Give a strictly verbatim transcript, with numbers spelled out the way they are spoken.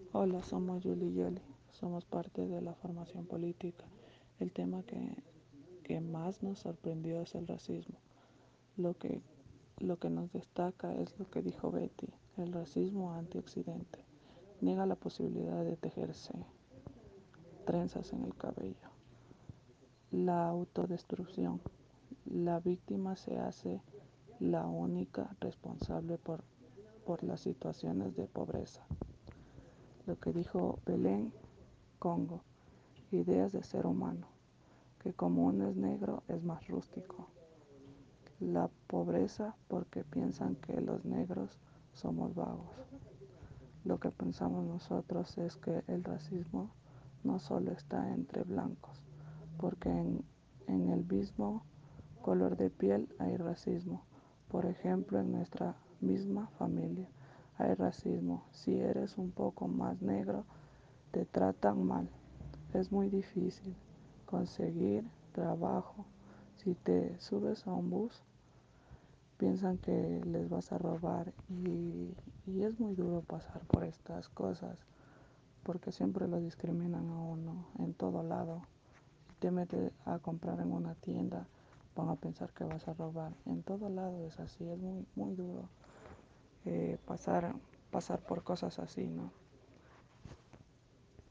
Hola, somos Yuli y Yeli, somos parte de la formación política. El tema que, que más nos sorprendió es el racismo. Lo que, lo que nos destaca es lo que dijo Betty, el racismo anti-occidente. Niega la posibilidad de tejerse trenzas en el cabello. La autodestrucción. La víctima se hace la única responsable por, por las situaciones de pobreza. Lo que dijo Belén Congo, ideas de ser humano, que como uno es negro es más rústico. La pobreza porque piensan que los negros somos vagos. Lo que pensamos nosotros es que el racismo no solo está entre blancos, porque en, en el mismo color de piel hay racismo. Por ejemplo, en nuestra misma familia hay racismo. Si eres un poco más negro, te tratan mal. Es muy difícil conseguir trabajo. Si te subes a un bus, piensan que les vas a robar y, y es muy duro pasar por estas cosas porque siempre lo discriminan a uno en todo lado. Si te metes a comprar en una tienda, van a pensar que vas a robar. En todo lado es así, es muy, muy duro eh, pasar, pasar por cosas así, ¿no?